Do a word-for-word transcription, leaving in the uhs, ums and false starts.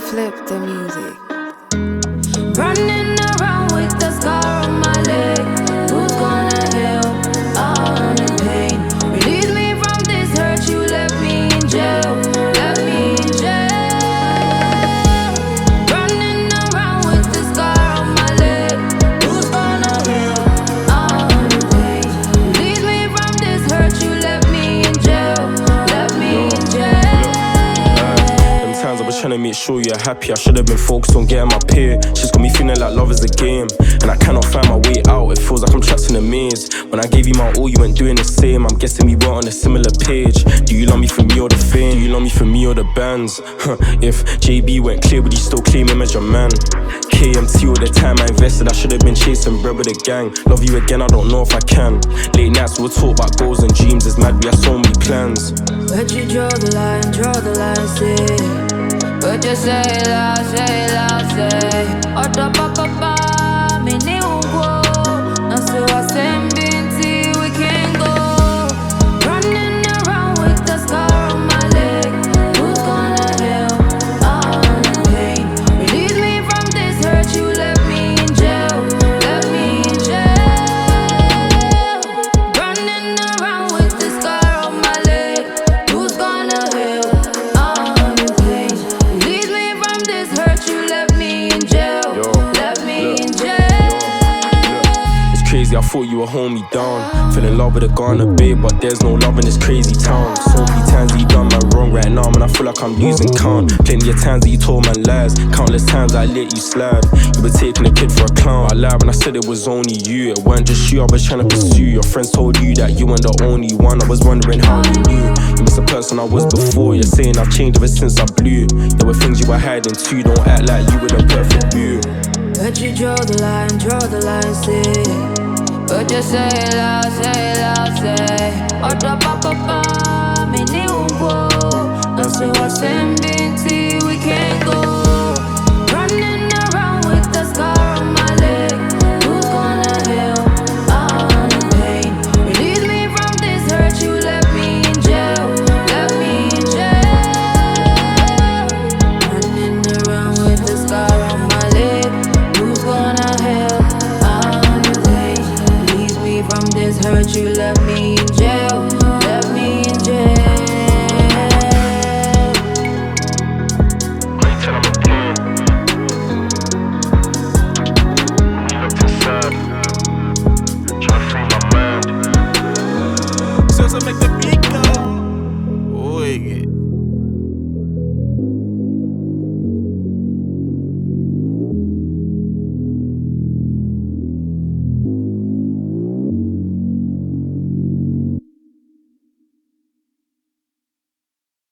Flip the music. Running around with the scar on my leg. Who's gonna heal all the pain? Release me from this hurt. You left me in jail. Left me in jail. Running around with the scar on my leg. Who's gonna heal all the pain? Release me from this hurt. You left me in jail. Left me in jail. Them times I was trying to make sure you're happy. I should have been focused on getting my pay. She's got me feeling like love is a game, and I cannot find my way out. It feels like I'm trapped in a maze. When I gave you my all, you weren't doing the same. I'm guessing we weren't on a similar page. Do you love me for me or the fame? Do you love me for me or the bands? Huh. If J B went clear, would you still claim him as your man? K M T all the time I invested, I should have been chasing bread with the gang. Love you again, I don't know if I can. Late nights we'll talk about goals and dreams. It's mad, we have so many plans. But you draw the line, draw the line, say. But you say it loud, say it loud, say. Oda papa pa, me ni ungo. Na so I send binti, we can go. Running around with the scar on my leg. Who's gonna heal all the pain? Release me from this hurt. You left me in jail, left me in jail. Running around with the scar on my leg. Who's gonna heal all the pain? Release me from this hurt. You left me in jail, Yo, left me look, in jail. It's crazy, I thought you would hold me down. Fell in love with a Ghana babe, but there's no love in this crazy town. So many times that you done man wrong right now, man, I feel like I'm losing count. Plenty of times that you told man lies, countless times I let you slide. You were taking a kid for a clown. I lied when I said it was only you. It weren't just you I was trying to pursue. Your friends told you that you weren't the only one. I was wondering how you knew. You miss the person I was before. You're saying I've changed ever since I blew. There were things you were hiding too. Don't act like you were the perfect boo. But you draw the line, draw the line, say. But you say it loud, say it loud, say. Oda papa pa, me ni ungo. Na so I send binti, we can go. Running around with the scar on my leg. Who's gonna heal all the pain? Release me from this hurt. You left me in jail, left me in jail. Running around with the scar on my leg. Who's gonna heal all the pain? Release me from this hurt. You left me in jail, left me in jail. When you tell I'm a pain, you looked inside, trying to free my mind. So to make the beat